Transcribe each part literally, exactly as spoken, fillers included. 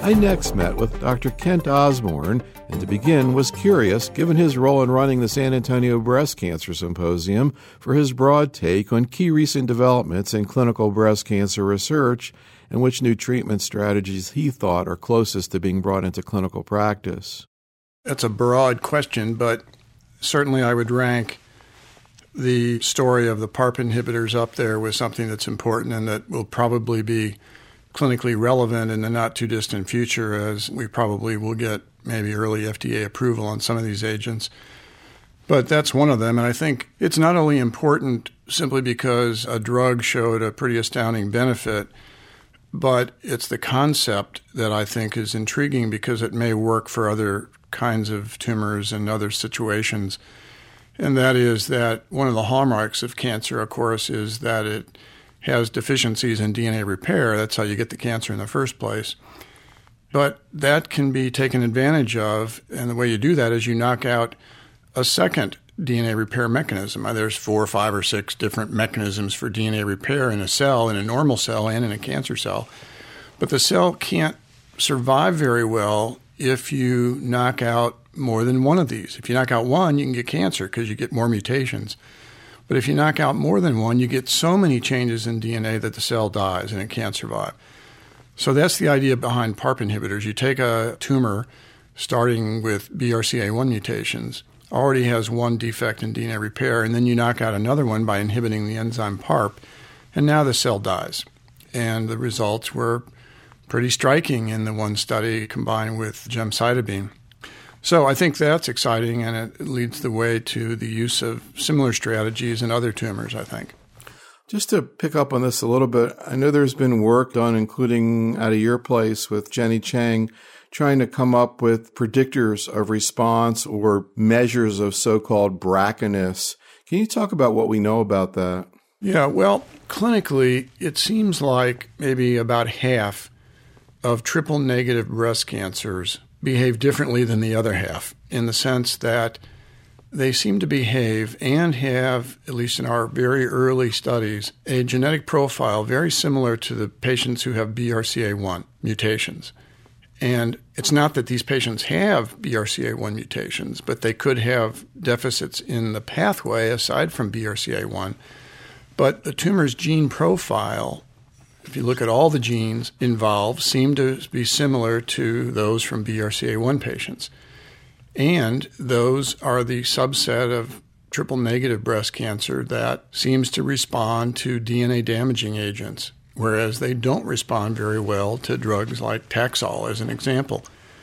I next met with Doctor Kent Osborne, and to begin was curious, given his role in running the San Antonio Breast Cancer Symposium, for his broad take on key recent developments in clinical breast cancer research and which new treatment strategies he thought are closest to being brought into clinical practice. That's a broad question, but certainly I would rank the story of the PARP inhibitors up there with something that's important and that will probably be clinically relevant in the not-too-distant future, as we probably will get maybe early F D A approval on some of these agents. But that's one of them, and I think it's not only important simply because a drug showed a pretty astounding benefit, but it's the concept that I think is intriguing because it may work for other kinds of tumors and other situations. And that is that one of the hallmarks of cancer, of course, is that it has deficiencies in D N A repair. That's how you get the cancer in the first place. But that can be taken advantage of, and the way you do that is you knock out a second D N A repair mechanism. There's four or five or six different mechanisms for D N A repair in a cell, in a normal cell and in a cancer cell. But the cell can't survive very well if you knock out more than one of these. If you knock out one, you can get cancer because you get more mutations. But if you knock out more than one, you get so many changes in D N A that the cell dies and it can't survive. So that's the idea behind PARP inhibitors. You take a tumor starting with B R C A one mutations, already has one defect in D N A repair, and then you knock out another one by inhibiting the enzyme PARP, and now the cell dies. And the results were pretty striking in the one study combined with gemcitabine. So I think that's exciting, and it leads the way to the use of similar strategies in other tumors, I think. Just to pick up on this a little bit, I know there's been work done, including out of your place with Jenny Chang, trying to come up with predictors of response or measures of so-called brachiness. Can you talk about what we know about that? Yeah, well, clinically, it seems like maybe about half of triple-negative breast cancers behave differently than the other half, in the sense that they seem to behave and have, at least in our very early studies, a genetic profile very similar to the patients who have B R C A one mutations. And it's not that these patients have B R C A one mutations, but they could have deficits in the pathway aside from B R C A one. But the tumor's gene profile, if you look at all the genes involved, seem to be similar to those from B R C A one patients. And those are the subset of triple-negative breast cancer that seems to respond to D N A-damaging agents, whereas they don't respond very well to drugs like Taxol, as an example.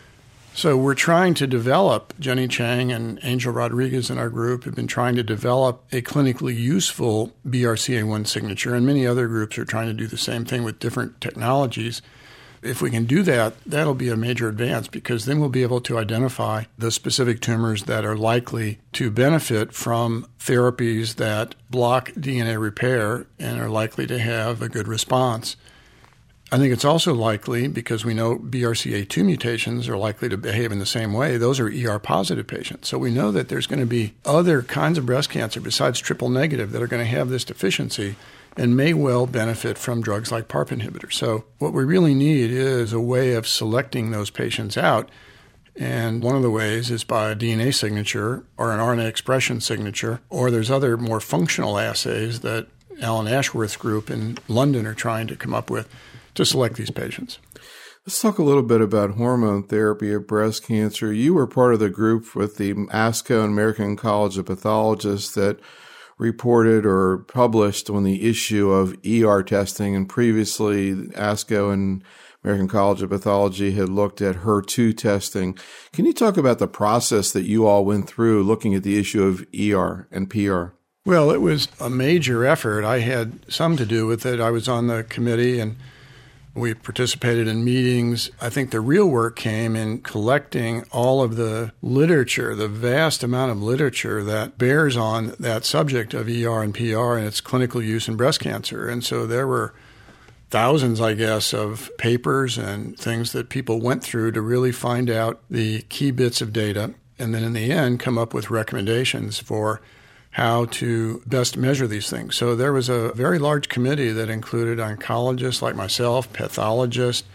So we're trying to develop, Jenny Chang and Angel Rodriguez in our group have been trying to develop a clinically useful B R C A one signature, and many other groups are trying to do the same thing with different technologies. If we can do that, that'll be a major advance, because then we'll be able to identify the specific tumors that are likely to benefit from therapies that block D N A repair and are likely to have a good response. I think it's also likely, because we know B R C A two mutations are likely to behave in the same way, those are E R-positive patients. So we know that there's going to be other kinds of breast cancer besides triple-negative that are going to have this deficiency and may well benefit from drugs like PARP inhibitors. So what we really need is a way of selecting those patients out. And one of the ways is by a D N A signature or an R N A expression signature, or there's other more functional assays that Alan Ashworth's group in London are trying to come up with to select these patients. Let's talk a little bit about hormone therapy of breast cancer. You were part of the group with the ASCO and American College of Pathologists that reported or published on the issue of E R testing, and previously ASCO and American College of Pathology had looked at H E R two testing. Can you talk about the process that you all went through looking at the issue of E R and P R? Well, it was a major effort. I had some to do with it. I was on the committee and we participated in meetings. I think the real work came in collecting all of the literature, the vast amount of literature that bears on that subject of E R and P R and its clinical use in breast cancer. And so there were thousands, I guess, of papers and things that people went through to really find out the key bits of data, and then in the end come up with recommendations for how to best measure these things. So there was a very large committee that included oncologists like myself, pathologists,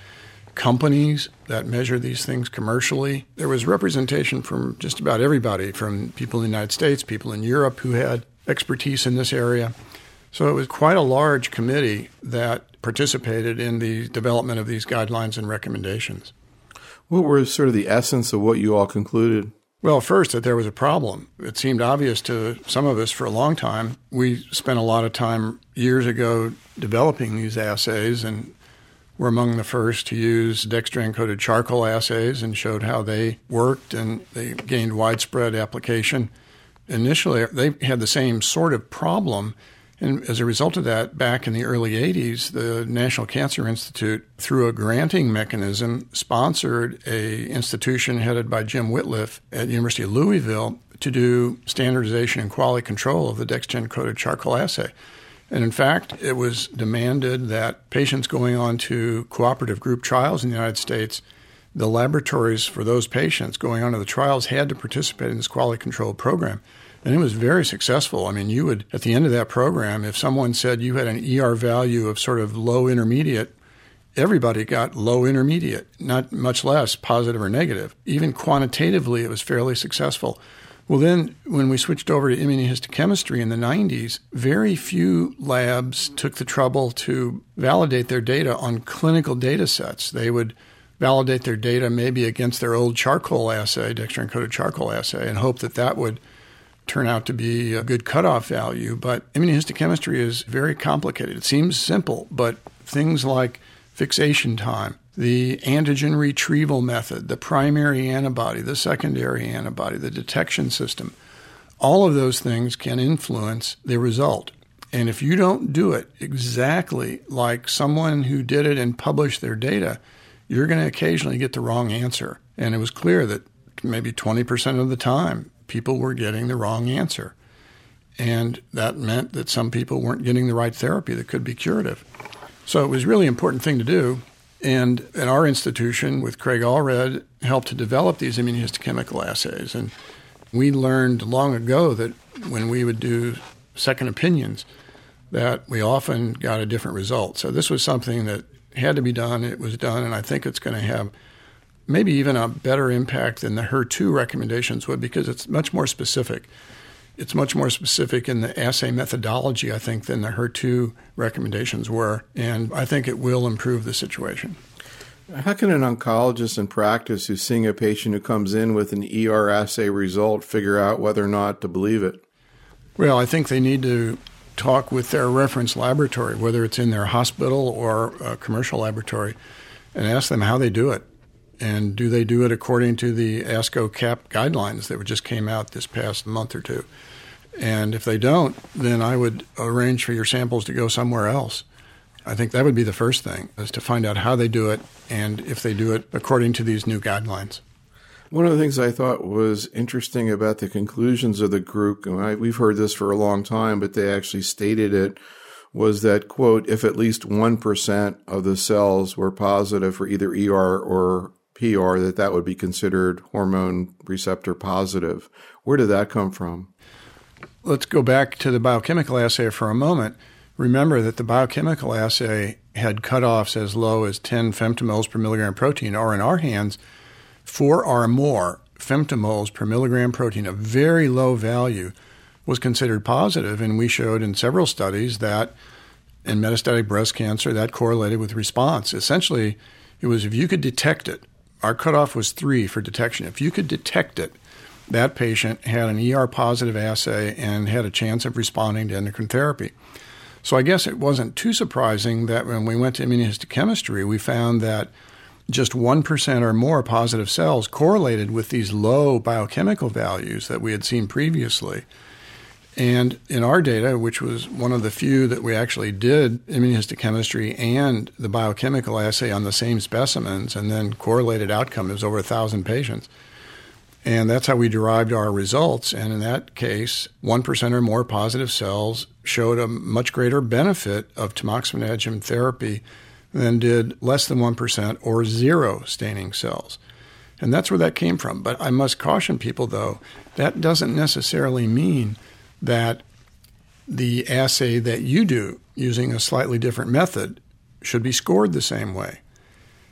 companies that measure these things commercially. There was representation from just about everybody, from people in the United States, people in Europe who had expertise in this area. So it was quite a large committee that participated in the development of these guidelines and recommendations. What was sort of the essence of what you all concluded? Well, first, that there was a problem. It seemed obvious to some of us for a long time. We spent a lot of time years ago developing these assays, and were among the first to use dextran-coated charcoal assays and showed how they worked, and they gained widespread application. Initially, they had the same sort of problem, and as a result of that, back in the early eighties, the National Cancer Institute, through a granting mechanism, sponsored a institution headed by Jim Whitliff at the University of Louisville to do standardization and quality control of the dextran-coated charcoal assay. And in fact, it was demanded that patients going on to cooperative group trials in the United States, the laboratories for those patients going on to the trials had to participate in this quality control program. And it was very successful. I mean, you would, at the end of that program, if someone said you had an E R value of sort of low intermediate, everybody got low intermediate, not much less positive or negative. Even quantitatively, it was fairly successful. Well, then when we switched over to immunohistochemistry in the nineties, very few labs took the trouble to validate their data on clinical data sets. They would validate their data maybe against their old charcoal assay, dextran-coated charcoal assay, and hope that that would turn out to be a good cutoff value. But immunohistochemistry is very complicated. It seems simple, but things like fixation time, the antigen retrieval method, the primary antibody, the secondary antibody, the detection system, all of those things can influence the result. And if you don't do it exactly like someone who did it and published their data, you're going to occasionally get the wrong answer. And it was clear that maybe twenty percent of the time, people were getting the wrong answer. And that meant that some people weren't getting the right therapy that could be curative. So it was a really important thing to do. And in our institution, with Craig Allred, helped to develop these immunohistochemical assays. And we learned long ago that when we would do second opinions, that we often got a different result. So this was something that had to be done. It was done, and I think it's going to have maybe even a better impact than the H E R two recommendations would, because it's much more specific. It's much more specific in the assay methodology, I think, than the H E R two recommendations were, and I think it will improve the situation. How can an oncologist in practice who's seeing a patient who comes in with an E R assay result figure out whether or not to believe it? Well, I think they need to talk with their reference laboratory, whether it's in their hospital or a commercial laboratory, and ask them how they do it. And do they do it according to the ASCO CAP guidelines that just came out this past month or two? And if they don't, then I would arrange for your samples to go somewhere else. I think that would be the first thing, is to find out how they do it and if they do it according to these new guidelines. One of the things I thought was interesting about the conclusions of the group, and I, we've heard this for a long time, but they actually stated it, was that, quote, if at least one percent of the cells were positive for either E R or P R, that that would be considered hormone receptor positive. Where did that come from? Let's go back to the biochemical assay for a moment. Remember that the biochemical assay had cutoffs as low as ten femtomoles per milligram protein, or in our hands, four or more femtomoles per milligram protein, a very low value, was considered positive. And we showed in several studies that in metastatic breast cancer, that correlated with response. Essentially, it was if you could detect it, our cutoff was three for detection. If you could detect it, that patient had an E R positive assay and had a chance of responding to endocrine therapy. So I guess it wasn't too surprising that when we went to immunohistochemistry, we found that just one percent or more positive cells correlated with these low biochemical values that we had seen previously. And in our data, which was one of the few that we actually did immunohistochemistry and the biochemical assay on the same specimens and then correlated outcome, it was over one thousand patients. And that's how we derived our results. And in that case, one percent or more positive cells showed a much greater benefit of tamoxifen adjuvant therapy than did less than one percent or zero staining cells. And that's where that came from. But I must caution people, though, that doesn't necessarily mean that the assay that you do using a slightly different method should be scored the same way.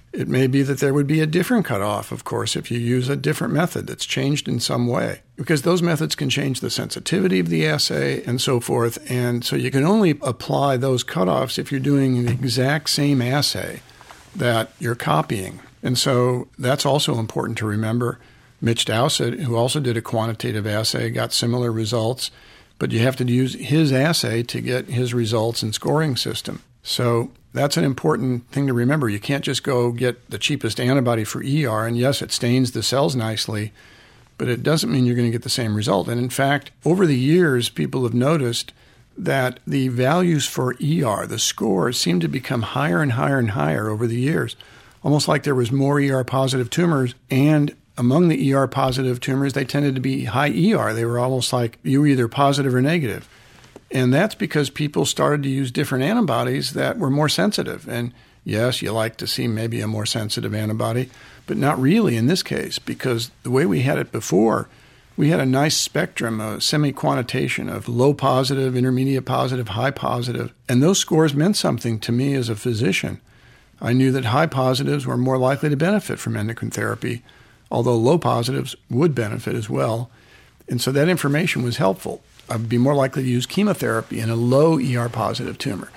It may be that there would be a different cutoff, of course, if you use a different method that's changed in some way, because those methods can change the sensitivity of the assay and so forth. And so you can only apply those cutoffs if you're doing the exact same assay that you're copying. And so that's also important to remember. Mitch Dowsett, who also did a quantitative assay, got similar results, but you have to use his assay to get his results and scoring system. So that's an important thing to remember. You can't just go get the cheapest antibody for E R, and yes, it stains the cells nicely, but it doesn't mean you're going to get the same result. And in fact, over the years, people have noticed that the values for E R, the scores, seem to become higher and higher and higher over the years, almost like there was more E R-positive tumors, and among the E R-positive tumors, they tended to be high E R. They were almost like you were either positive or negative. And that's because people started to use different antibodies that were more sensitive. And yes, you like to see maybe a more sensitive antibody, but not really in this case, because the way we had it before, we had a nice spectrum, a semi-quantitation of low positive, intermediate positive, high positive. And those scores meant something to me as a physician. I knew that high positives were more likely to benefit from endocrine therapy, although low positives would benefit as well. And so that information was helpful. I'd be more likely to use chemotherapy in a low E R-positive tumor.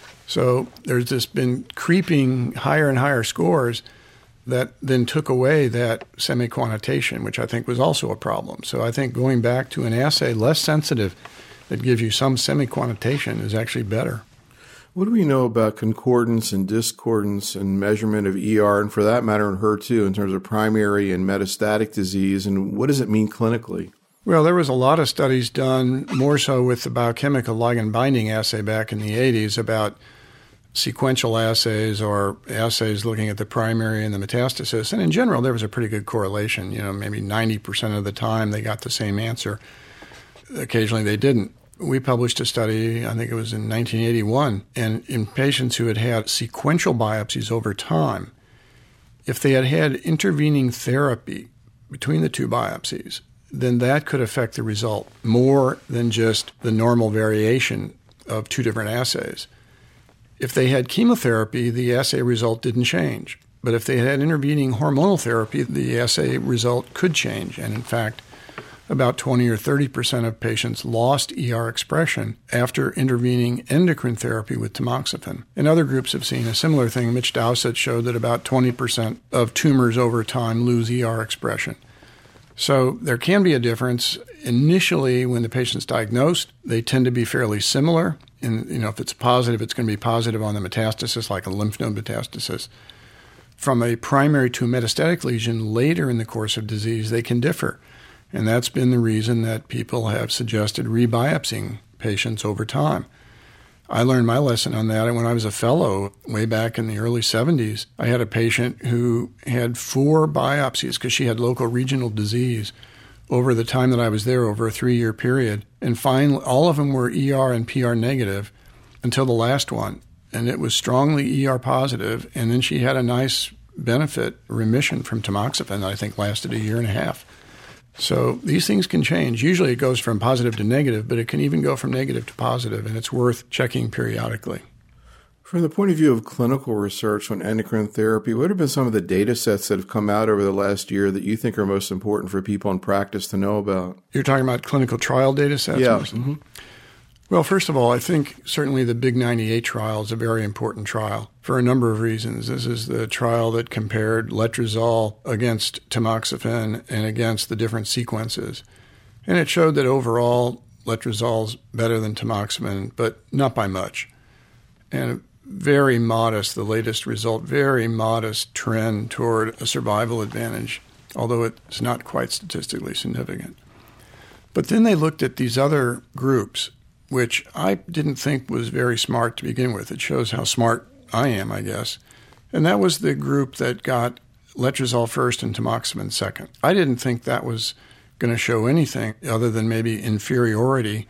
So there's just been creeping higher and higher scores that then took away that semi-quantitation, which I think was also a problem. So I think going back to an assay less sensitive that gives you some semi-quantitation is actually better. What do we know about concordance and discordance and measurement of E R, and for that matter in H E R two, in terms of primary and metastatic disease, and what does it mean clinically? Well, there was a lot of studies done, more so with the biochemical ligand binding assay back in the eighties, about sequential assays or assays looking at the primary and the metastasis. And in general, there was a pretty good correlation. You know, maybe ninety percent of the time they got the same answer. Occasionally they didn't. We published a study, I think it was in nineteen eighty-one, and in patients who had had sequential biopsies over time, if they had had intervening therapy between the two biopsies, then that could affect the result more than just the normal variation of two different assays. If they had chemotherapy, the assay result didn't change. But if they had intervening hormonal therapy, the assay result could change. And in fact, about twenty or thirty percent of patients lost E R expression after intervening endocrine therapy with tamoxifen. And other groups have seen a similar thing. Mitch Dowsett showed that about twenty percent of tumors over time lose E R expression. So there can be a difference. Initially, when the patient's diagnosed, they tend to be fairly similar. And, you know, if it's positive, it's going to be positive on the metastasis, like a lymph node metastasis. From a primary to a metastatic lesion later in the course of disease, they can differ. And that's been the reason that people have suggested rebiopsying patients over time. I learned my lesson on that when I was a fellow way back in the early seventies. I had a patient who had four biopsies because she had local regional disease over the time that I was there, over a three-year period. And finally, all of them were E R and P R negative until the last one. And it was strongly E R positive. And then she had a nice benefit remission from tamoxifen that I think lasted a year and a half. So these things can change. Usually it goes from positive to negative, but it can even go from negative to positive, and it's worth checking periodically. From the point of view of clinical research on endocrine therapy, what have been some of the data sets that have come out over the last year that you think are most important for people in practice to know about? You're talking about clinical trial data sets? Yeah. Mm-hmm. Well, first of all, I think certainly the Big ninety-eight trial is a very important trial for a number of reasons. This is the trial that compared letrozole against tamoxifen and against the different sequences. And it showed that overall letrozole's better than tamoxifen, but not by much. And very modest, the latest result, very modest trend toward a survival advantage, although it's not quite statistically significant. But then they looked at these other groups, which I didn't think was very smart to begin with. It shows how smart I am, I guess. And that was the group that got letrozole first and tamoxifen second. I didn't think that was going to show anything other than maybe inferiority,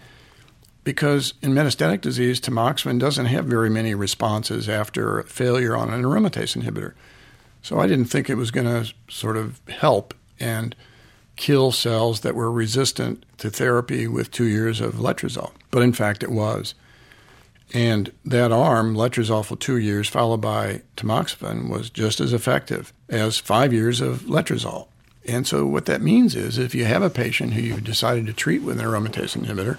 because in metastatic disease, tamoxifen doesn't have very many responses after failure on an aromatase inhibitor. So I didn't think it was going to sort of help and kill cells that were resistant to therapy with two years of letrozole. But in fact, it was. And that arm, letrozole for two years followed by tamoxifen, was just as effective as five years of letrozole. And so what that means is if you have a patient who you've decided to treat with an aromatase inhibitor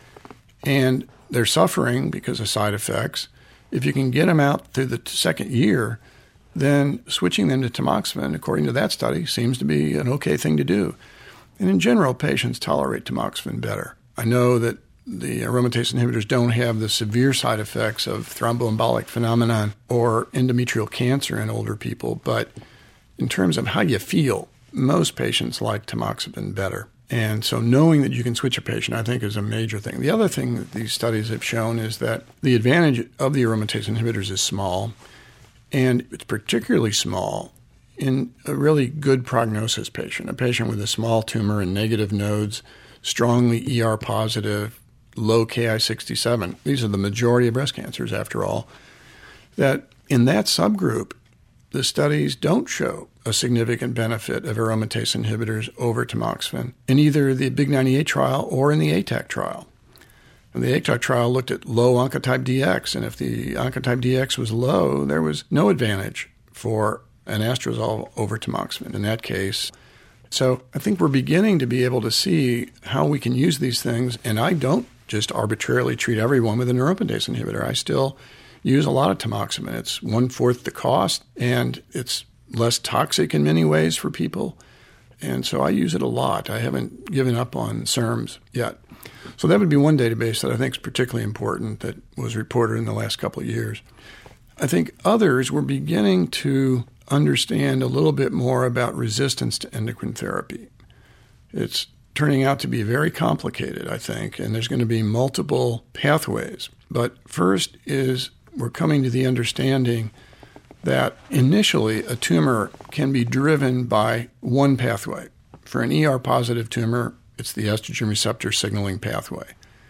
and they're suffering because of side effects, if you can get them out through the second year, then switching them to tamoxifen, according to that study, seems to be an okay thing to do. And in general, patients tolerate tamoxifen better. I know that the aromatase inhibitors don't have the severe side effects of thromboembolic phenomenon or endometrial cancer in older people, but in terms of how you feel, most patients like tamoxifen better. And so knowing that you can switch a patient, I think, is a major thing. The other thing that these studies have shown is that the advantage of the aromatase inhibitors is small, and it's particularly small in a really good prognosis patient, a patient with a small tumor and negative nodes, strongly E R positive, low K I sixty-seven. These are the majority of breast cancers, after all. That in that subgroup, the studies don't show a significant benefit of aromatase inhibitors over tamoxifen in either the Big ninety-eight trial or in the A T A C trial. And the A T A C trial looked at low Oncotype D X, and if the Oncotype D X was low, there was no advantage for anastrozole over tamoxifen in that case. So I think we're beginning to be able to see how we can use these things, and I don't just arbitrarily treat everyone with an aromatase inhibitor. I still use a lot of tamoxifen. It's one-fourth the cost, and it's less toxic in many ways for people. And so I use it a lot. I haven't given up on S E R Ms yet. So that would be one database that I think is particularly important that was reported in the last couple of years. I think others were beginning to understand a little bit more about resistance to endocrine therapy. It's turning out to be very complicated, I think, and there's going to be multiple pathways. But first is we're coming to the understanding that initially a tumor can be driven by one pathway. For an E R-positive tumor, it's the estrogen receptor signaling pathway.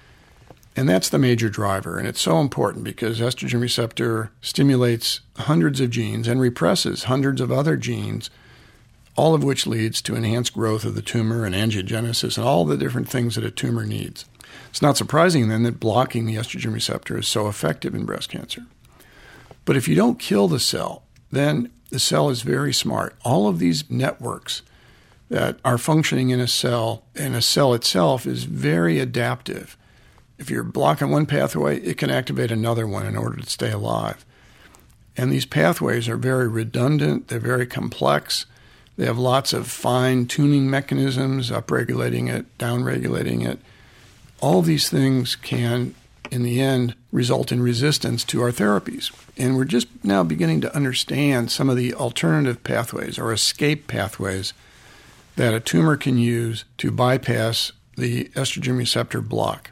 And that's the major driver. And it's so important because estrogen receptor stimulates hundreds of genes and represses hundreds of other genes, all of which leads to enhanced growth of the tumor and angiogenesis and all the different things that a tumor needs. It's not surprising then that blocking the estrogen receptor is so effective in breast cancer. But if you don't kill the cell, then the cell is very smart. All of these networks that are functioning in a cell, and a cell itself is very adaptive. If you're blocking one pathway, it can activate another one in order to stay alive. And these pathways are very redundant. They're very complex. They have lots of fine-tuning mechanisms, upregulating it, downregulating it. All these things can, in the end, result in resistance to our therapies. And we're just now beginning to understand some of the alternative pathways or escape pathways that a tumor can use to bypass the estrogen receptor block.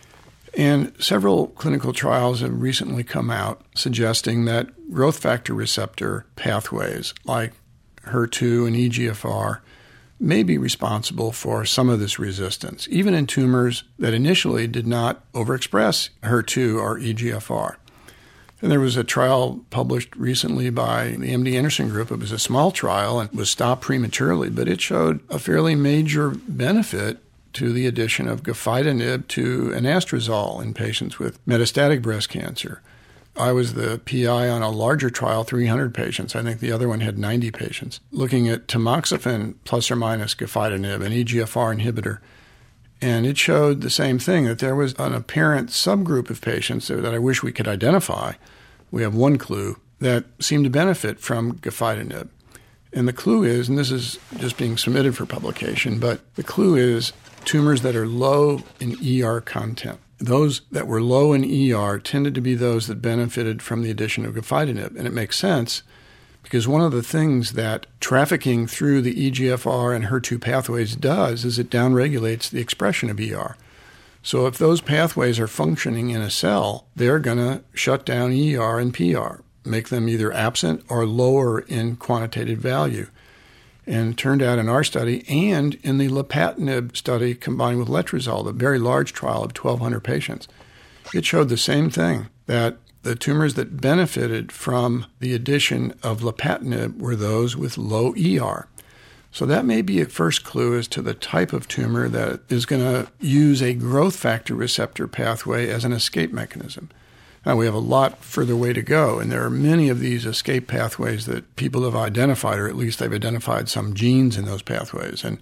And several clinical trials have recently come out suggesting that growth factor receptor pathways like H E R two and E G F R may be responsible for some of this resistance, even in tumors that initially did not overexpress H E R two or E G F R. And there was a trial published recently by the M D Anderson group. It was a small trial and was stopped prematurely, but it showed a fairly major benefit to the addition of gefitinib to anastrozole in patients with metastatic breast cancer. I was the P I on a larger trial, three hundred patients. I think the other one had ninety patients, looking at tamoxifen plus or minus gefitinib, an E G F R inhibitor. And it showed the same thing, that there was an apparent subgroup of patients that I wish we could identify. We have one clue that seemed to benefit from gefitinib. And the clue is, and this is just being submitted for publication, but the clue is tumors that are low in E R content. Those that were low in E R tended to be those that benefited from the addition of gefitinib. And it makes sense because one of the things that trafficking through the E G F R and H E R two pathways does is it downregulates the expression of E R. So if those pathways are functioning in a cell, they're going to shut down E R and P R, make them either absent or lower in quantitative value. And it turned out in our study and in the lapatinib study combined with letrozole, the very large trial of twelve hundred patients, it showed the same thing, that the tumors that benefited from the addition of lapatinib were those with low E R. So that may be a first clue as to the type of tumor that is going to use a growth factor receptor pathway as an escape mechanism. Now, we have a lot further way to go, and there are many of these escape pathways that people have identified, or at least they've identified some genes in those pathways. And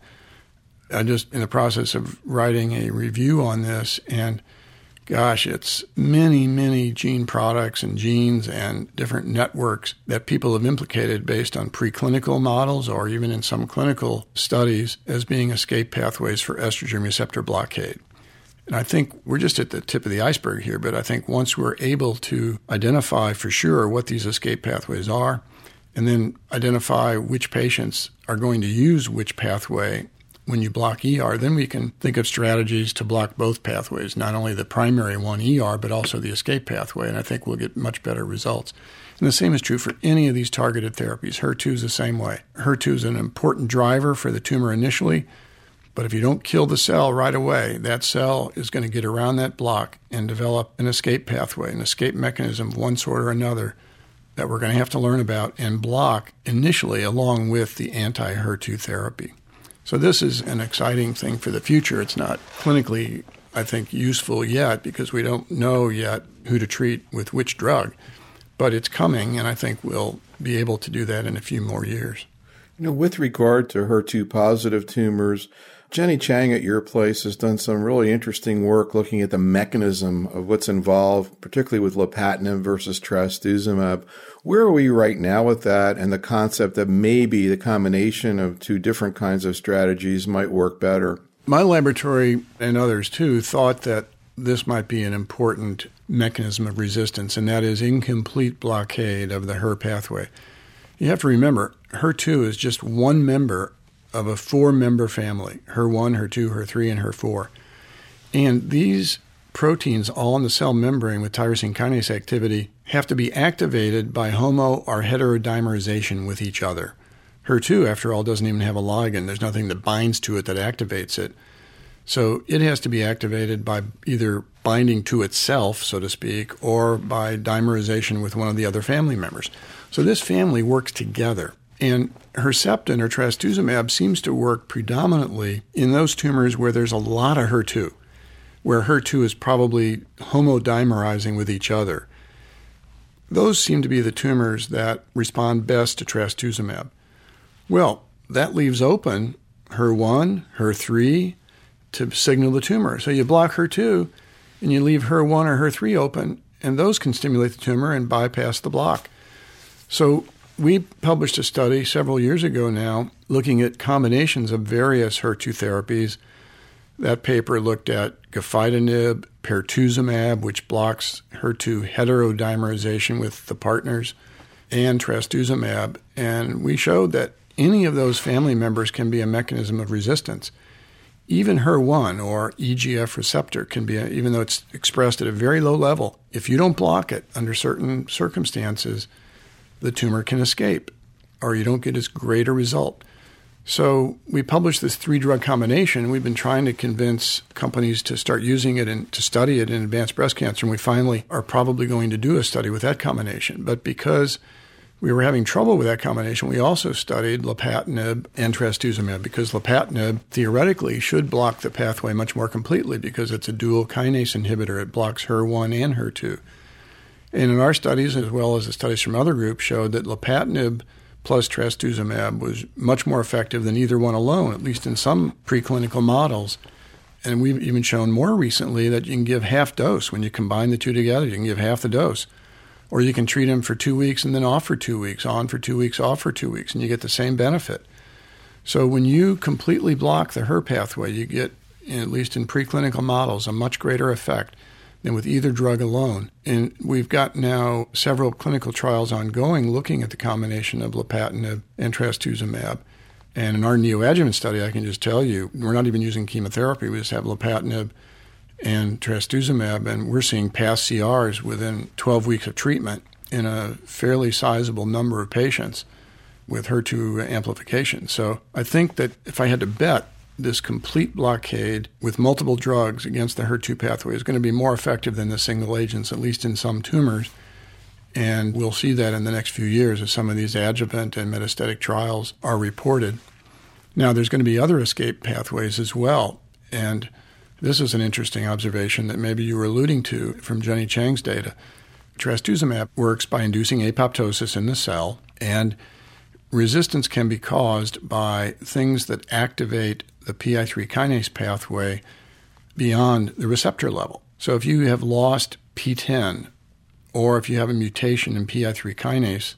I'm just in the process of writing a review on this, and gosh, it's many, many gene products and genes and different networks that people have implicated based on preclinical models or even in some clinical studies as being escape pathways for estrogen receptor blockade. And I think we're just at the tip of the iceberg here, but I think once we're able to identify for sure what these escape pathways are, and then identify which patients are going to use which pathway when you block E R, then we can think of strategies to block both pathways, not only the primary one, E R, but also the escape pathway, and I think we'll get much better results. And the same is true for any of these targeted therapies. H E R two is the same way. H E R two is an important driver for the tumor initially, but if you don't kill the cell right away, that cell is going to get around that block and develop an escape pathway, an escape mechanism of one sort or another that we're going to have to learn about and block initially along with the anti-H E R two therapy. So this is an exciting thing for the future. It's not clinically, I think, useful yet because we don't know yet who to treat with which drug. But it's coming, and I think we'll be able to do that in a few more years. You know, with regard to H E R two positive tumors, Jenny Chang at your place has done some really interesting work looking at the mechanism of what's involved, particularly with lapatinib versus trastuzumab. Where are we right now with that and the concept that maybe the combination of two different kinds of strategies might work better? My laboratory and others, too, thought that this might be an important mechanism of resistance, and that is incomplete blockade of the H E R pathway. You have to remember, H E R two is just one member of a four-member family, H E R one, H E R two, H E R three, and H E R four. And these proteins all in the cell membrane with tyrosine kinase activity have to be activated by homo or heterodimerization with each other. H E R two, after all, doesn't even have a ligand. There's nothing that binds to it that activates it. So it has to be activated by either binding to itself, so to speak, or by dimerization with one of the other family members. So this family works together. And Herceptin or trastuzumab seems to work predominantly in those tumors where there's a lot of H E R two, where H E R two is probably homodimerizing with each other. Those seem to be the tumors that respond best to trastuzumab. Well, that leaves open H E R one, H E R three to signal the tumor. So you block H E R two and you leave H E R one or H E R three open, and those can stimulate the tumor and bypass the block. So we published a study several years ago now looking at combinations of various H E R two therapies. That paper looked at gefitinib, pertuzumab, which blocks H E R two heterodimerization with the partners, and trastuzumab. And we showed that any of those family members can be a mechanism of resistance. Even H E R one or E G F receptor can be, a, even though it's expressed at a very low level, if you don't block it under certain circumstances, the tumor can escape, or you don't get as great a result. So we published this three-drug combination. We've been trying to convince companies to start using it and to study it in advanced breast cancer, and we finally are probably going to do a study with that combination. But because we were having trouble with that combination, we also studied lapatinib and trastuzumab, because lapatinib theoretically should block the pathway much more completely because it's a dual kinase inhibitor. It blocks H E R one and H E R two. And in our studies, as well as the studies from other groups, showed that lapatinib plus trastuzumab was much more effective than either one alone, at least in some preclinical models. And we've even shown more recently that you can give half dose. When you combine the two together, you can give half the dose. Or you can treat them for two weeks and then off for two weeks, on for two weeks, off for two weeks, and you get the same benefit. So when you completely block the H E R pathway, you get, at least in preclinical models, a much greater effect than with either drug alone. And we've got now several clinical trials ongoing looking at the combination of lapatinib and trastuzumab. And in our neoadjuvant study, I can just tell you, we're not even using chemotherapy. We just have lapatinib and trastuzumab, and we're seeing past C Rs within twelve weeks of treatment in a fairly sizable number of patients with H E R two amplification. So I think that if I had to bet, this complete blockade with multiple drugs against the H E R two pathway is going to be more effective than the single agents, at least in some tumors. And we'll see that in the next few years as some of these adjuvant and metastatic trials are reported. Now, there's going to be other escape pathways as well. And this is an interesting observation that maybe you were alluding to from Jenny Chang's data. trastuzumab works by inducing apoptosis in the cell, and resistance can be caused by things that activate the P I three kinase pathway beyond the receptor level. So if you have lost P ten, or if you have a mutation in P I three kinase,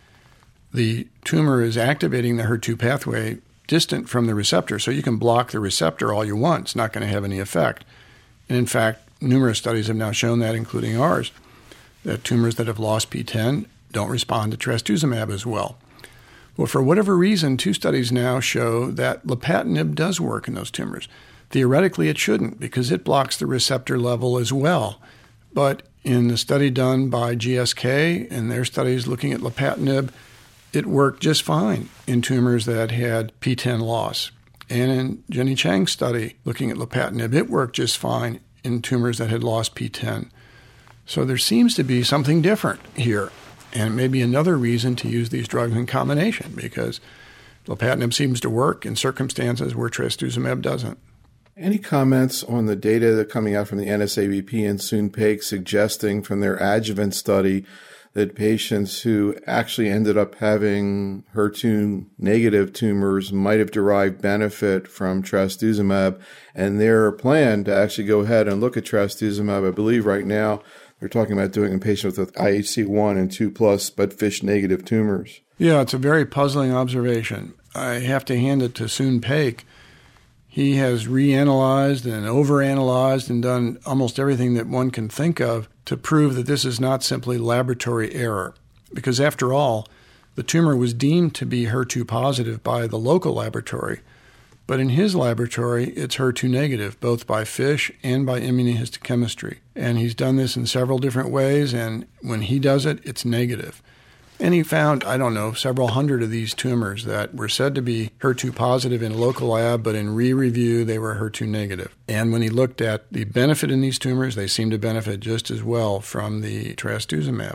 the tumor is activating the H E R two pathway distant from the receptor, so you can block the receptor all you want. It's not going to have any effect. And in fact, numerous studies have now shown that, including ours, that tumors that have lost P ten don't respond to trastuzumab as well. Well, for whatever reason, two studies now show that lapatinib does work in those tumors. Theoretically, it shouldn't because it blocks the receptor level as well. But in the study done by G S K and their studies looking at lapatinib, it worked just fine in tumors that had P ten loss. And in Jenny Chang's study looking at lapatinib, it worked just fine in tumors that had lost P ten. So there seems to be something different here, and maybe another reason to use these drugs in combination, because lapatinib seems to work in circumstances where trastuzumab doesn't. Any comments on the data that are coming out from the N S A B P and Soon-Pake suggesting from their adjuvant study that patients who actually ended up having H E R two negative tumors might have derived benefit from trastuzumab, and their plan to actually go ahead and look at trastuzumab, I believe right now they're talking about doing it in patients with I H C one and two plus but FISH negative tumors. Yeah, it's a very puzzling observation. I have to hand it to Soon-Pake. He has reanalyzed and overanalyzed and done almost everything that one can think of to prove that this is not simply laboratory error. Because after all, the tumor was deemed to be H E R two positive by the local laboratory, but in his laboratory, it's H E R two negative, both by FISH and by immunohistochemistry. And he's done this in several different ways, and when he does it, it's negative. And he found, I don't know, several hundred of these tumors that were said to be H E R two positive in local lab, but in re-review, they were H E R two negative. And when he looked at the benefit in these tumors, they seemed to benefit just as well from the trastuzumab.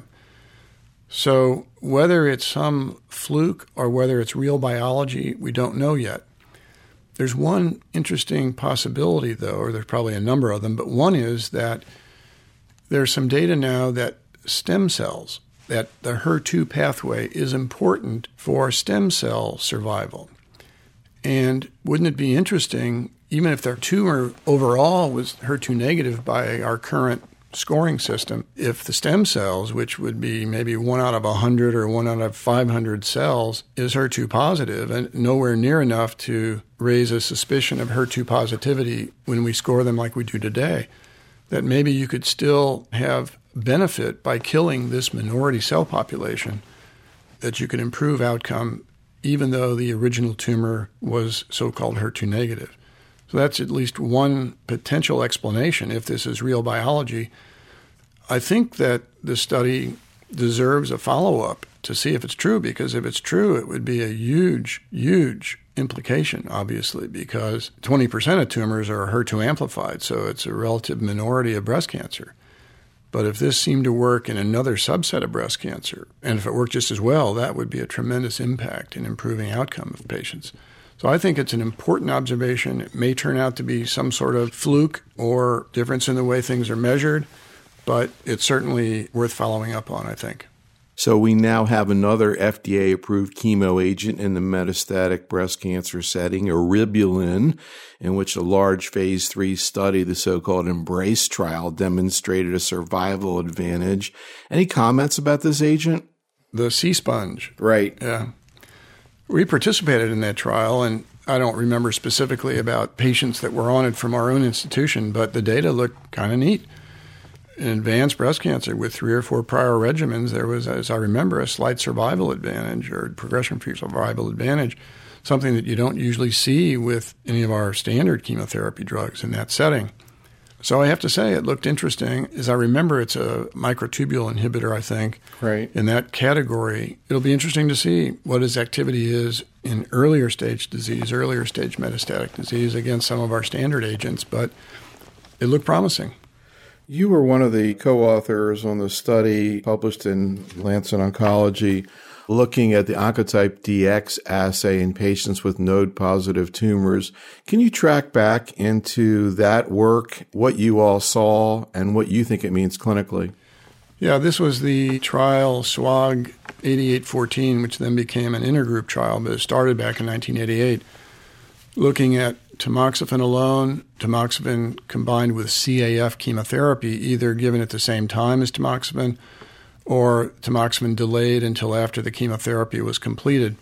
So whether it's some fluke or whether it's real biology, we don't know yet. There's one interesting possibility, though, or there's probably a number of them, but one is that there's some data now that stem cells, that the H E R two pathway is important for stem cell survival. And wouldn't it be interesting, even if their tumor overall was H E R two negative by our current scoring system, if the stem cells, which would be maybe one out of one hundred or one out of five hundred cells, is H E R two positive and nowhere near enough to raise a suspicion of H E R two positivity when we score them like we do today, that maybe you could still have benefit by killing this minority cell population, that you could improve outcome even though the original tumor was so-called H E R two negative. So that's at least one potential explanation if this is real biology. I think that the study deserves a follow-up to see if it's true, because if it's true, it would be a huge, huge implication, obviously, because twenty percent of tumors are H E R two amplified, so it's a relative minority of breast cancer. But if this seemed to work in another subset of breast cancer, and if it worked just as well, that would be a tremendous impact in improving outcome of patients. So I think it's an important observation. It may turn out to be some sort of fluke or difference in the way things are measured, but it's certainly worth following up on, I think. So we now have another F D A-approved chemo agent in the metastatic breast cancer setting, eribulin, in which a large phase three study, the so-called EMBRACE trial, demonstrated a survival advantage. Any comments about this agent? The C-sponge. Right. Yeah. We participated in that trial, and I don't remember specifically about patients that were on it from our own institution, but the data looked kind of neat. In advanced breast cancer with three or four prior regimens, there was, as I remember, a slight survival advantage or progression-free survival advantage, something that you don't usually see with any of our standard chemotherapy drugs in that setting. So I have to say it looked interesting. As I remember, it's a microtubule inhibitor, I think. Right. In that category, it'll be interesting to see what its activity is in earlier stage disease, earlier stage metastatic disease against some of our standard agents, but it looked promising. You were one of the co-authors on the study published in Lancet Oncology looking at the Oncotype D X assay in patients with node-positive tumors. Can you track back into that work, what you all saw, and what you think it means clinically? Yeah, this was the trial S W A G eighty-eight fourteen, which then became an intergroup trial, but it started back in nineteen eighty-eight, looking at tamoxifen alone, tamoxifen combined with C A F chemotherapy, either given at the same time as tamoxifen or tamoxifen delayed until after the chemotherapy was completed.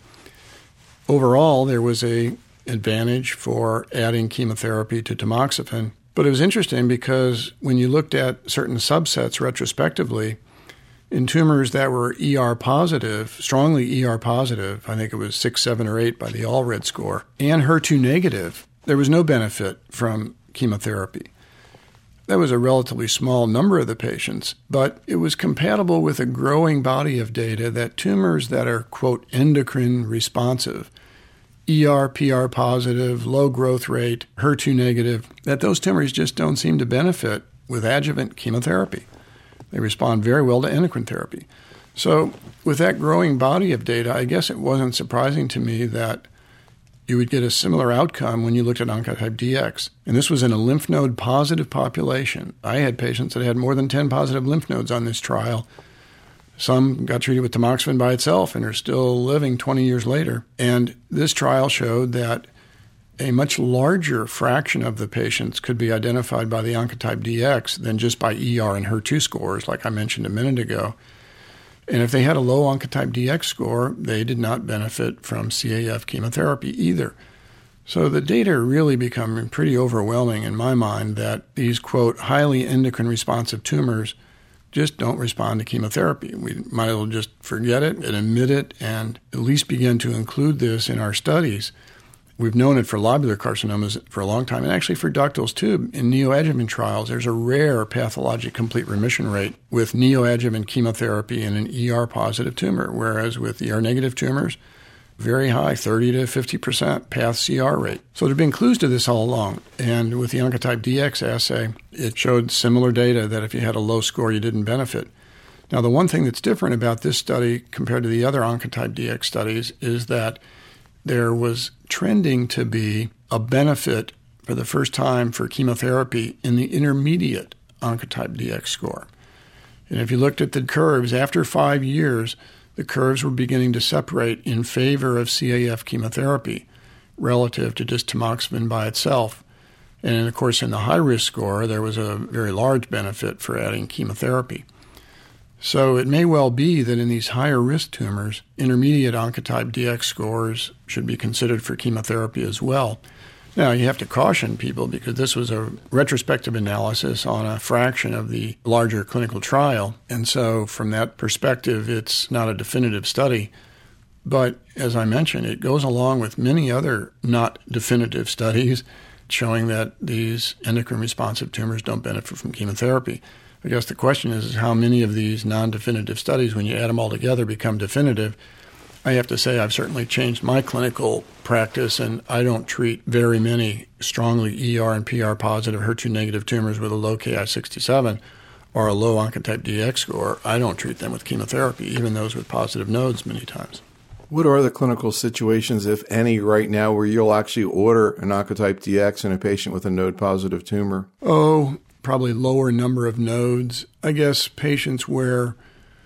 Overall, there was a advantage for adding chemotherapy to tamoxifen, but it was interesting because when you looked at certain subsets retrospectively, in tumors that were E R positive, strongly E R positive, I think it was six, seven, or eight by the Allred score, and H E R two negative, there was no benefit from chemotherapy. That was a relatively small number of the patients, but it was compatible with a growing body of data that tumors that are, quote, endocrine responsive, E R, P R positive, low growth rate, H E R two negative, that those tumors just don't seem to benefit with adjuvant chemotherapy. They respond very well to endocrine therapy. So with that growing body of data, I guess it wasn't surprising to me that you would get a similar outcome when you looked at Oncotype D X. And this was in a lymph node positive population. I had patients that had more than ten positive lymph nodes on this trial. Some got treated with tamoxifen by itself and are still living twenty years later. And this trial showed that a much larger fraction of the patients could be identified by the Oncotype D X than just by E R and H E R two scores, like I mentioned a minute ago. And if they had a low Oncotype D X score, they did not benefit from C A F chemotherapy either. So the data really become pretty overwhelming in my mind that these, quote, highly endocrine responsive tumors just don't respond to chemotherapy. We might as well just forget it and admit it and at least begin to include this in our studies. We've known it for lobular carcinomas for a long time, and actually for ductals too. In neoadjuvant trials, there's a rare pathologic complete remission rate with neoadjuvant chemotherapy in an E R-positive tumor, whereas with E R-negative tumors, very high, thirty to fifty percent path C R rate. So there have been clues to this all along. And with the Oncotype D X assay, it showed similar data that if you had a low score, you didn't benefit. Now, the one thing that's different about this study compared to the other Oncotype D X studies is that there was trending to be a benefit for the first time for chemotherapy in the intermediate Oncotype D X score. And if you looked at the curves, after five years, the curves were beginning to separate in favor of C A F chemotherapy relative to just tamoxifen by itself. And of course, in the high-risk score, there was a very large benefit for adding chemotherapy. So it may well be that in these higher risk tumors, intermediate Oncotype D X scores should be considered for chemotherapy as well. Now, you have to caution people because this was a retrospective analysis on a fraction of the larger clinical trial. And so from that perspective, it's not a definitive study. But as I mentioned, it goes along with many other not definitive studies showing that these endocrine responsive tumors don't benefit from chemotherapy. I guess the question is how many of these non-definitive studies, when you add them all together, become definitive. I have to say I've certainly changed my clinical practice, and I don't treat very many strongly E R and P R positive H E R two negative tumors with a low K I sixty-seven or a low Oncotype D X score. I don't treat them with chemotherapy, even those with positive nodes many times. What are the clinical situations, if any, right now where you'll actually order an Oncotype D X in a patient with a node-positive tumor? Oh, probably lower number of nodes. I guess patients where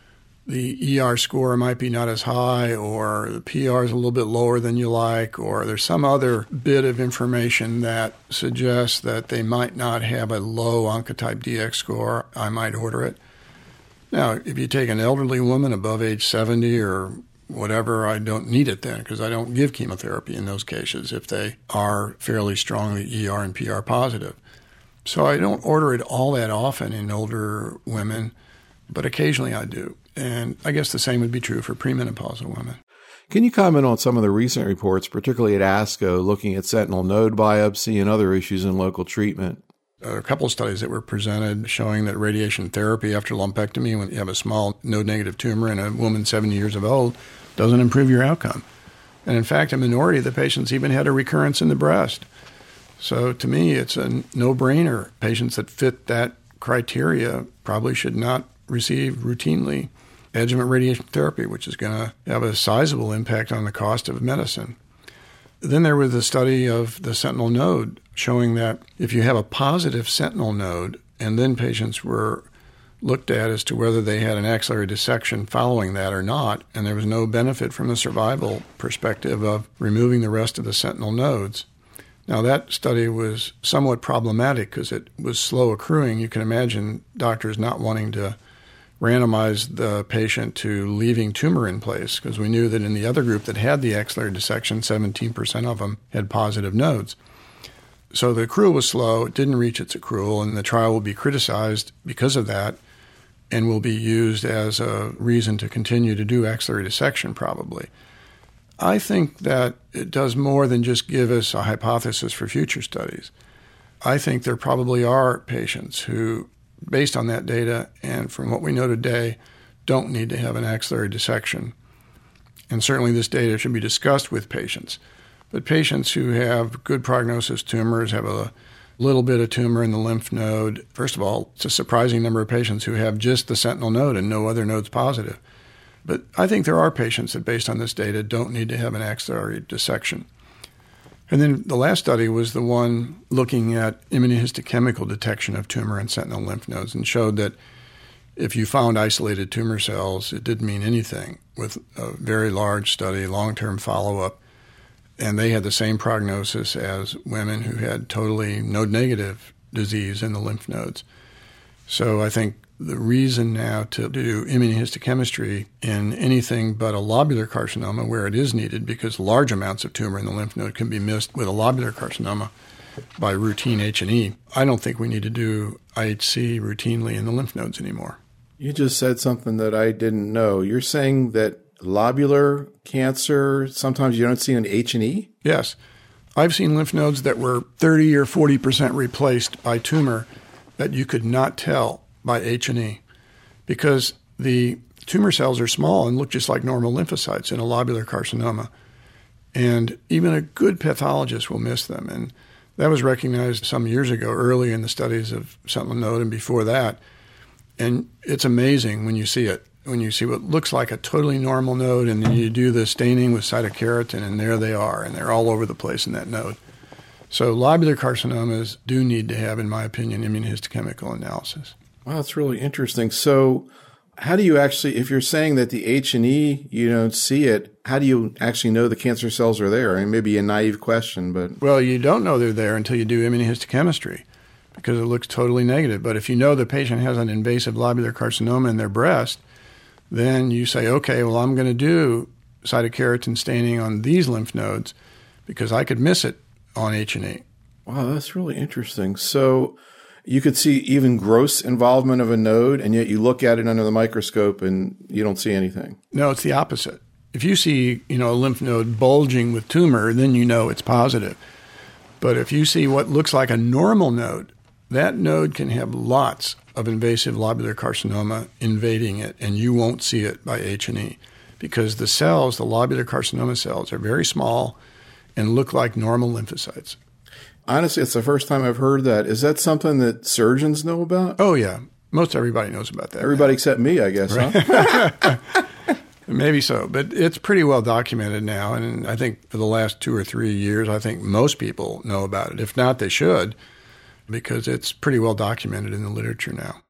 the E R score might be not as high or the P R is a little bit lower than you like, or there's some other bit of information that suggests that they might not have a low Oncotype D X score, I might order it. Now, if you take an elderly woman above age seventy or whatever, I don't need it then because I don't give chemotherapy in those cases if they are fairly strongly E R and P R positive. So I don't order it all that often in older women, but occasionally I do. And I guess the same would be true for premenopausal women. Can you comment on some of the recent reports, particularly at ASCO, looking at sentinel node biopsy and other issues in local treatment? There are a couple of studies that were presented showing that radiation therapy after lumpectomy, when you have a small node-negative tumor in a woman seventy years of old, doesn't improve your outcome. And in fact, a minority of the patients even had a recurrence in the breast. So to me, it's a no-brainer. Patients that fit that criteria probably should not receive routinely adjuvant radiation therapy, which is going to have a sizable impact on the cost of medicine. Then there was the study of the sentinel node showing that if you have a positive sentinel node and then patients were looked at as to whether they had an axillary dissection following that or not, and there was no benefit from the survival perspective of removing the rest of the sentinel nodes. Now, that study was somewhat problematic because it was slow accruing. You can imagine doctors not wanting to randomize the patient to leaving tumor in place, because we knew that in the other group that had the axillary dissection, seventeen percent of them had positive nodes. So the accrual was slow. It didn't reach its accrual, and the trial will be criticized because of that and will be used as a reason to continue to do axillary dissection probably. I think that it does more than just give us a hypothesis for future studies. I think there probably are patients who, based on that data and from what we know today, don't need to have an axillary dissection. And certainly this data should be discussed with patients. But patients who have good prognosis tumors, have a little bit of tumor in the lymph node, first of all, it's a surprising number of patients who have just the sentinel node and no other nodes positive. But I think there are patients that, based on this data, don't need to have an axillary dissection. And then the last study was the one looking at immunohistochemical detection of tumor in sentinel lymph nodes, and showed that if you found isolated tumor cells, it didn't mean anything, with a very large study, long-term follow-up. And they had the same prognosis as women who had totally node-negative disease in the lymph nodes. So I think the reason now to do immunohistochemistry in anything but a lobular carcinoma, where it is needed, because large amounts of tumor in the lymph node can be missed with a lobular carcinoma by routine H and E. I don't think we need to do I H C routinely in the lymph nodes anymore. You just said something that I didn't know. You're saying that lobular cancer, sometimes you don't see an H and E? Yes. I've seen lymph nodes that were thirty or forty percent replaced by tumor that you could not tell by H and E, because the tumor cells are small and look just like normal lymphocytes in a lobular carcinoma. And even a good pathologist will miss them. And that was recognized some years ago, early in the studies of sentinel node and before that. And it's amazing when you see it. When you see what looks like a totally normal node, and then you do the staining with cytokeratin, and there they are, and they're all over the place in that node. So lobular carcinomas do need to have, in my opinion, immunohistochemical analysis. Wow, that's really interesting. So how do you actually, if you're saying that the H and E, you don't see it, how do you actually know the cancer cells are there? I mean, maybe a naive question, but... Well, you don't know they're there until you do immunohistochemistry, because it looks totally negative. But if you know the patient has an invasive lobular carcinoma in their breast, then you say, okay, well, I'm going to do cytokeratin staining on these lymph nodes because I could miss it on H and E. Wow, that's really interesting. So you could see even gross involvement of a node, and yet you look at it under the microscope and you don't see anything. No, it's the opposite. If you see, you know, a lymph node bulging with tumor, then you know it's positive. But if you see what looks like a normal node, that node can have lots of invasive lobular carcinoma invading it, and you won't see it by H and E, because the cells, the lobular carcinoma cells, are very small and look like normal lymphocytes. Honestly, it's the first time I've heard that. Is that something that surgeons know about? Oh, yeah. Most everybody knows about that. Everybody now. Except me, I guess, right? Huh? Maybe so, but it's pretty well documented now, and I think for the last two or three years, I think most people know about it. If not, they should, because it's pretty well documented in the literature now.